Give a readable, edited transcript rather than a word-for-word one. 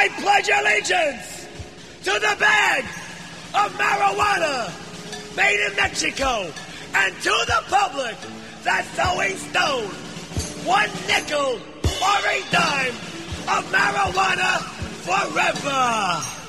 I pledge allegiance to the bag of marijuana made in Mexico and to the public that's throwing stone. 1 nickel or a dime of marijuana forever.